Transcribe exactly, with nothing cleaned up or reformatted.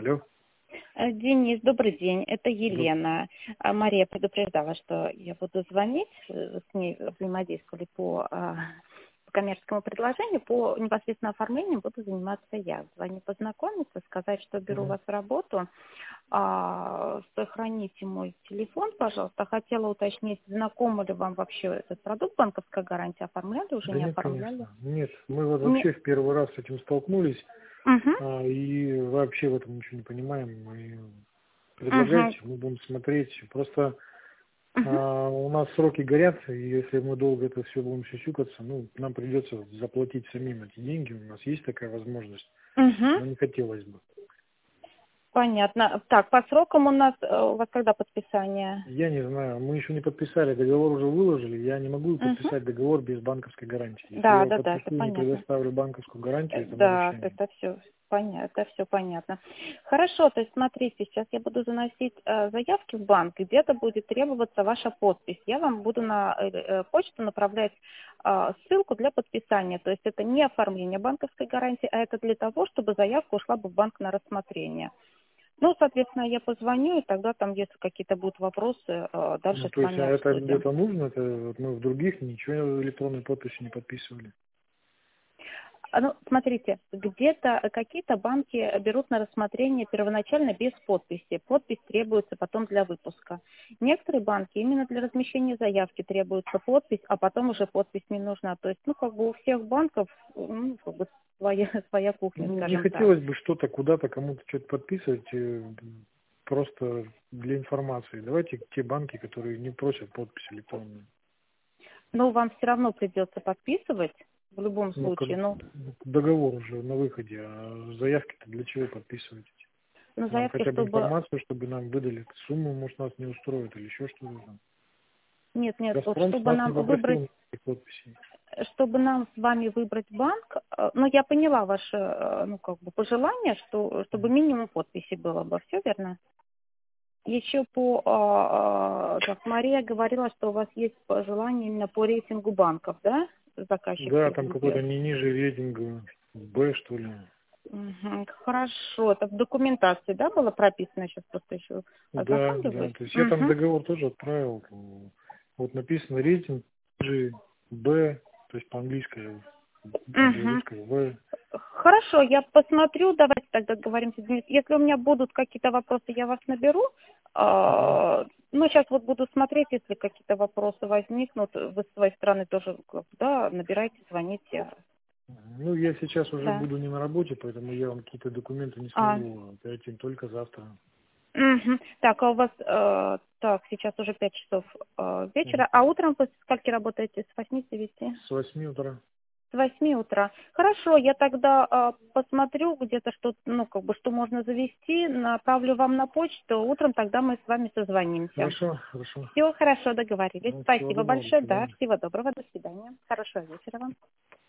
Алло. Э, Денис, добрый день. Это Елена. А, Мария предупреждала, что я буду звонить. э, С ней взаимодействовали по, а, по коммерческому предложению. По непосредственно оформлению буду заниматься я. Звоню познакомиться, сказать, что беру Мгм. вас в работу. А, Сохраните мой телефон, пожалуйста. Хотела уточнить, знакома ли вам вообще этот продукт банковская гарантия? Оформляли, уже Да не нет, оформляли? конечно. Нет, мы вот Не... вообще в первый раз с этим столкнулись, Угу, а, и вообще в этом ничего не понимаем. И угу, предлагайте, мы будем смотреть. Просто угу. а, у нас сроки горят, и если мы долго это все будем сюсюкаться, ну, нам придется заплатить самим эти деньги. У нас есть такая возможность, Угу. но не хотелось бы. Понятно. Так, по срокам у нас, э, у вас когда подписание? Я не знаю, мы еще не подписали, договор уже выложили, я не могу Угу. подписать договор без банковской гарантии. Если я Да, его да, да, это подпишу и не понятно. предоставлю банковскую Э, гарантию, это Да, нарушение. это все понятно, это все понятно. Хорошо, то есть смотрите, сейчас я буду заносить э, заявки в банк, где-то будет требоваться ваша подпись. Я вам буду на э, э, почту направлять э, ссылку для подписания. То есть это не оформление банковской гарантии, а это для того, чтобы заявка ушла бы в банк на рассмотрение. Ну, соответственно, я позвоню, и тогда там, если какие-то будут вопросы, э, Ну, дальше с то есть, вами а это обсудим. где-то нужно? Это вот мы в других ничего электронной подписью не подписывали. А, Ну, смотрите, где-то какие-то банки берут на рассмотрение первоначально без подписи. Подпись требуется потом для выпуска. Некоторые банки именно для размещения заявки требуется подпись, а потом уже подпись не нужна. То есть, ну, как бы у всех банков, ну, как бы своя, своя кухня, Ну, не скажем так. хотелось бы что-то куда-то кому-то что-то подписывать э, просто для информации. Давайте те банки, которые не просят подпись электронную. Но вам все равно придется подписывать в любом Ну, как случае. Ну, договор уже на выходе, а заявки-то для чего подписывать? на Нам заявке, хотя бы чтобы... информацию, чтобы нам выдали сумму, может, нас не устроит или еще что-то там. Нет, нет, вот Газпром с чтобы нас не нам попросил выбрать никаких подписей. чтобы нам с вами выбрать банк, э, ну, я поняла ваше, э, ну, как бы, пожелание, что, чтобы минимум подписи было бы, все верно? Еще по, а, а, так, Мария говорила, что у вас есть пожелание именно по рейтингу банков, да? Заказчик Да, там какой-то подтвердил. не ниже рейтинга Б, что ли. Мгм, хорошо, это в документации, да, было прописано, сейчас просто еще Да, да. ознакомливаюсь. То есть я там Угу. договор тоже отправил. Вот написано рейтинг G, Б, то есть по-английски, для Угу. русского В. Хорошо, я посмотрю, давайте тогда договоримся, Денис. Если у меня будут какие-то вопросы, я вас наберу. Мгм. А, Ну, сейчас вот буду смотреть, если какие-то вопросы возникнут, вы с своей стороны тоже, как бы, да, набирайте, звоните. Ну, я сейчас уже Да. буду не на работе, поэтому я вам какие-то документы не А, смогу дать им только завтра. мгм. Так, а у вас, э, так, сейчас уже пять часов э, Мгм. вечера, а утром вы с скольки работаете? С восьми, с девяти? С восьми утра. С восьми утра. Хорошо, я тогда а, посмотрю где-то, что, ну, как бы, что можно завести, направлю вам на почту. Утром тогда мы с вами созвонимся. Хорошо, хорошо. Все хорошо, договорились. Ну, всего Спасибо доброго, до большое, да, свидания. всего доброго, до свидания. Хорошего вечера вам.